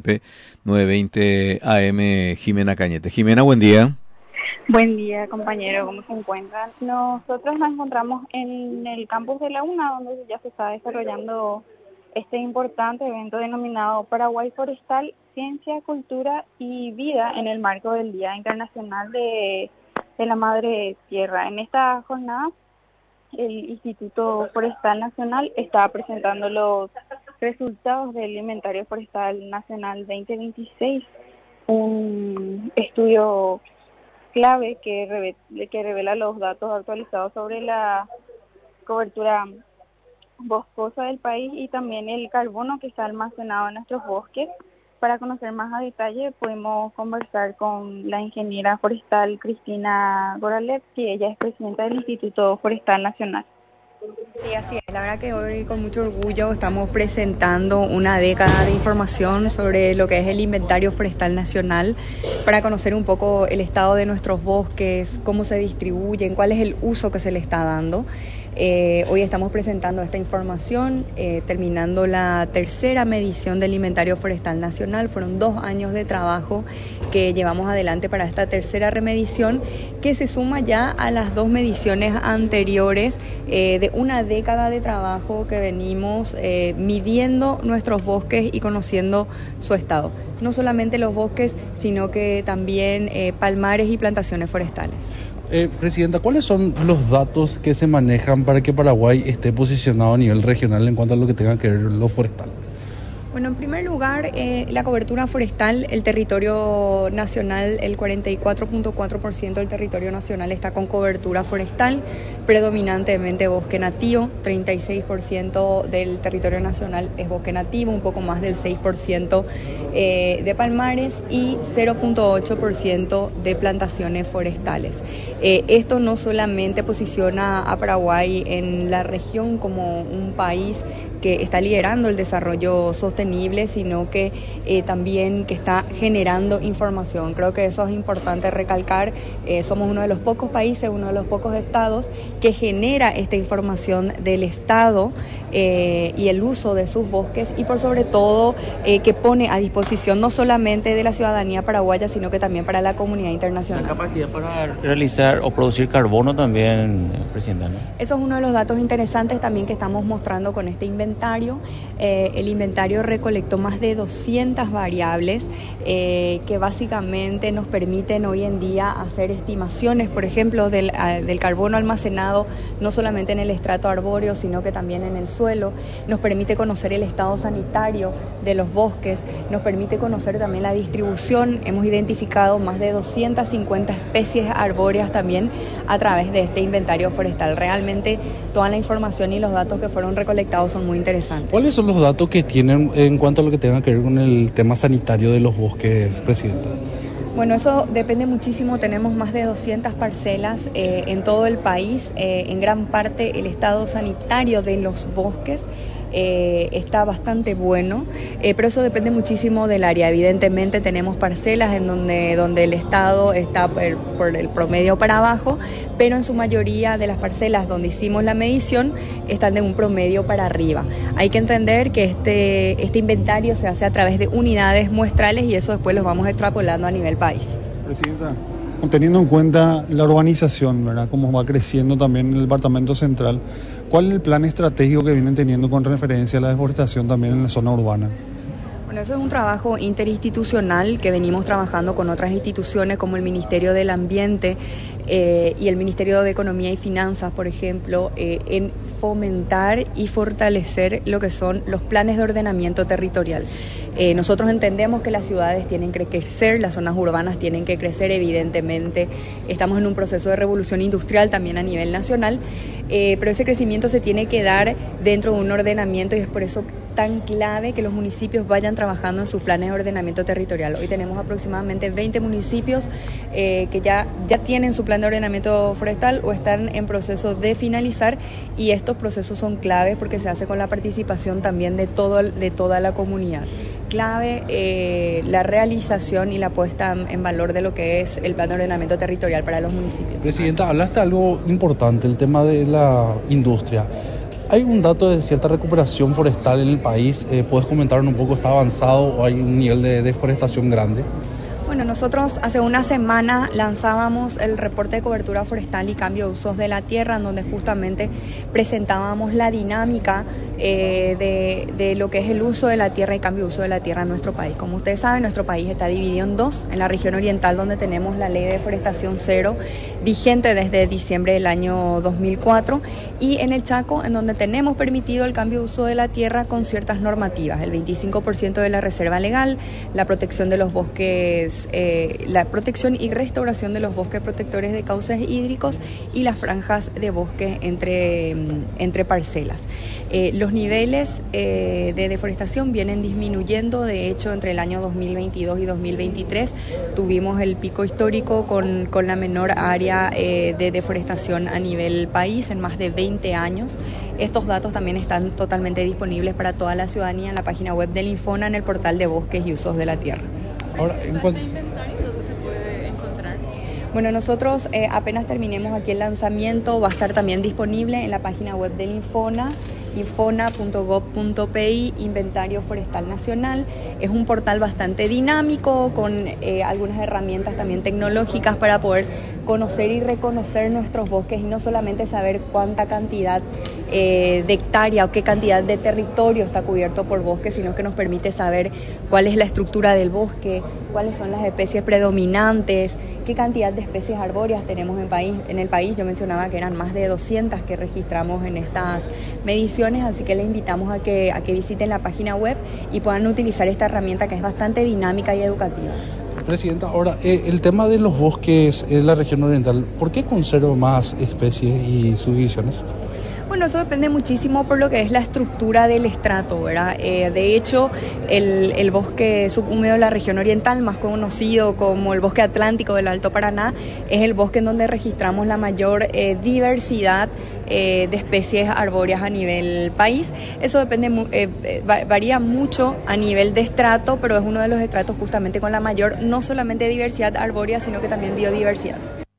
920 AM, Jimena Cañete. Jimena, buen día. Buen día, compañero, ¿cómo se encuentran? Nosotros nos encontramos en el campus de la UNA, donde ya se está desarrollando este importante evento denominado Paraguay Forestal, Ciencia, Cultura y Vida en el marco del Día Internacional de la Madre Tierra. En esta jornada, el Instituto Forestal Nacional está presentando los resultados del Inventario Forestal Nacional 2026, un estudio clave que revela los datos actualizados sobre la cobertura boscosa del país y también el carbono que está almacenado en nuestros bosques. Para conocer más a detalle podemos conversar con la ingeniera forestal Cristina Goralev, que ella es presidenta del Instituto Forestal Nacional. Sí, así es. La verdad que hoy con mucho orgullo estamos presentando una década de información sobre lo que es el Inventario Forestal Nacional para conocer un poco el estado de nuestros bosques, cómo se distribuyen, cuál es el uso que se le está dando. Hoy estamos presentando esta información, terminando la tercera medición del Inventario Forestal Nacional. Fueron 2 años de trabajo que llevamos adelante para esta tercera remedición, que se suma ya a las 2 mediciones anteriores de una década de trabajo que venimos midiendo nuestros bosques y conociendo su estado. No solamente los bosques, sino que también palmares y plantaciones forestales. Presidenta, ¿cuáles son los datos que se manejan para que Paraguay esté posicionado a nivel regional en cuanto a lo que tenga que ver lo forestal? Bueno, en primer lugar, la cobertura forestal, el territorio nacional, el 44.4% del territorio nacional está con cobertura forestal, predominantemente bosque nativo, 36% del territorio nacional es bosque nativo, un poco más del 6% de palmares y 0.8% de plantaciones forestales. Esto no solamente posiciona a Paraguay en la región como un país que está liderando el desarrollo sostenible, sino que también que está generando información. Creo que eso es importante recalcar. Somos uno de los pocos países, uno de los pocos estados que genera esta información del estado y el uso de sus bosques y por sobre todo que pone a disposición no solamente de la ciudadanía paraguaya, sino que también para la comunidad internacional. La capacidad para realizar o producir carbono también, Presidenta, ¿no? Eso es uno de los datos interesantes también que estamos mostrando con este inventario. El inventario recolectó más de 200 variables que básicamente nos permiten hoy en día hacer estimaciones, por ejemplo, del carbono almacenado no solamente en el estrato arbóreo, sino que también en el suelo. Nos permite conocer el estado sanitario de los bosques, nos permite conocer también la distribución. Hemos identificado más de 250 especies arbóreas también a través de este inventario forestal. Realmente toda la información y los datos que fueron recolectados son muy interesantes. ¿Cuáles son los datos que tienen en cuanto a lo que tenga que ver con el tema sanitario de los bosques, Presidenta? Bueno, eso depende muchísimo. Tenemos más de 200 parcelas en todo el país. En gran parte el estado sanitario de los bosques está bastante bueno, pero eso depende muchísimo del área. Evidentemente tenemos parcelas en donde el estado está por el promedio para abajo, pero en su mayoría de las parcelas donde hicimos la medición están de un promedio para arriba. Hay que entender que este inventario se hace a través de unidades muestrales y eso después los vamos extrapolando a nivel país. Presidenta, teniendo en cuenta la urbanización, ¿verdad?, cómo va creciendo también en el departamento central, ¿cuál es el plan estratégico que vienen teniendo con referencia a la deforestación también en la zona urbana? Bueno, eso es un trabajo interinstitucional que venimos trabajando con otras instituciones como el Ministerio del Ambiente y el Ministerio de Economía y Finanzas, por ejemplo, en fomentar y fortalecer lo que son los planes de ordenamiento territorial. Nosotros entendemos que las ciudades tienen que crecer, las zonas urbanas tienen que crecer, evidentemente. Estamos en un proceso de revolución industrial también a nivel nacional, pero ese crecimiento se tiene que dar dentro de un ordenamiento y es por eso tan clave que los municipios vayan trabajando en sus planes de ordenamiento territorial. Hoy tenemos aproximadamente 20 municipios que ya tienen su plan de ordenamiento forestal o están en proceso de finalizar, y estos procesos son claves porque se hace con la participación también de toda la comunidad. Clave la realización y la puesta en valor de lo que es el plan de ordenamiento territorial para los municipios. Presidenta, hablaste algo importante, el tema de la industria. ¿Hay un dato de cierta recuperación forestal en el país? ¿Puedes comentarnos un poco? ¿Está avanzado o hay un nivel de deforestación grande? Bueno, nosotros hace una semana lanzábamos el reporte de cobertura forestal y cambio de usos de la tierra, en donde justamente presentábamos la dinámica de lo que es el uso de la tierra y cambio de uso de la tierra en nuestro país. Como ustedes saben, nuestro país está dividido en dos: en la región oriental, donde tenemos la ley de deforestación cero, vigente desde diciembre del año 2004, y en el Chaco, en donde tenemos permitido el cambio de uso de la tierra con ciertas normativas: el 25% de la reserva legal, la protección de los bosques, la protección y restauración de los bosques protectores de cauces hídricos y las franjas de bosque entre parcelas. Los niveles de deforestación vienen disminuyendo. De hecho, entre el año 2022 y 2023 tuvimos el pico histórico con la menor área de deforestación a nivel país en más de 20 años. Estos datos también están totalmente disponibles para toda la ciudadanía en la página web del Infona, en el portal de Bosques y Usos de la Tierra. Ahora, ¿en cuanto a inventario, dónde se puede encontrar? Bueno, nosotros apenas terminemos aquí el lanzamiento, va a estar también disponible en la página web del Infona, infona.gov.pi, Inventario Forestal Nacional. Es un portal bastante dinámico, con algunas herramientas también tecnológicas para poder conocer y reconocer nuestros bosques, y no solamente saber cuánta cantidad de hectárea o qué cantidad de territorio está cubierto por bosque, sino que nos permite saber cuál es la estructura del bosque, cuáles son las especies predominantes, qué cantidad de especies arbóreas tenemos en el país. Yo mencionaba que eran más de 200 que registramos en estas mediciones, así que les invitamos a que visiten la página web y puedan utilizar esta herramienta, que es bastante dinámica y educativa. Presidenta, ahora, el tema de los bosques en la región oriental, ¿por qué conserva más especies y subdivisiones? Bueno, eso depende muchísimo por lo que es la estructura del estrato, ¿verdad? De hecho, el bosque subhúmedo de la región oriental, más conocido como el bosque atlántico del Alto Paraná, es el bosque en donde registramos la mayor diversidad de especies arbóreas a nivel país. Eso depende, varía mucho a nivel de estrato, pero es uno de los estratos justamente con la mayor, no solamente diversidad arbórea, sino que también biodiversidad.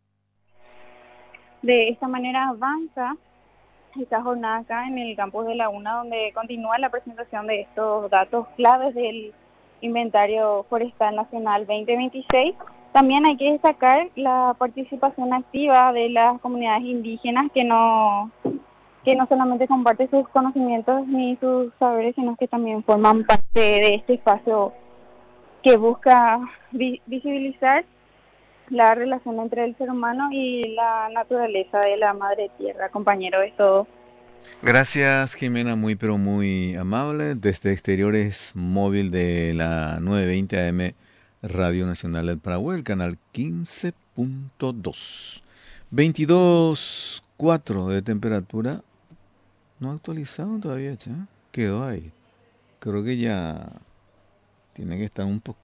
De esta manera avanza esta jornada acá en el campus de la UNA, donde continúa la presentación de estos datos claves del Inventario Forestal Nacional 2026. También hay que destacar la participación activa de las comunidades indígenas, que no solamente comparten sus conocimientos ni sus saberes, sino que también forman parte de este espacio que busca visibilizar la relación entre el ser humano y la naturaleza de la madre tierra. Compañero, es todo. Gracias, Jimena, muy pero muy amable. Desde Exteriores Móvil de la 920 AM Radio Nacional del Paraguay, el canal 15.2. 22.4 de temperatura. No actualizado todavía, ¿che? Quedó ahí. Creo que ya tiene que estar un poco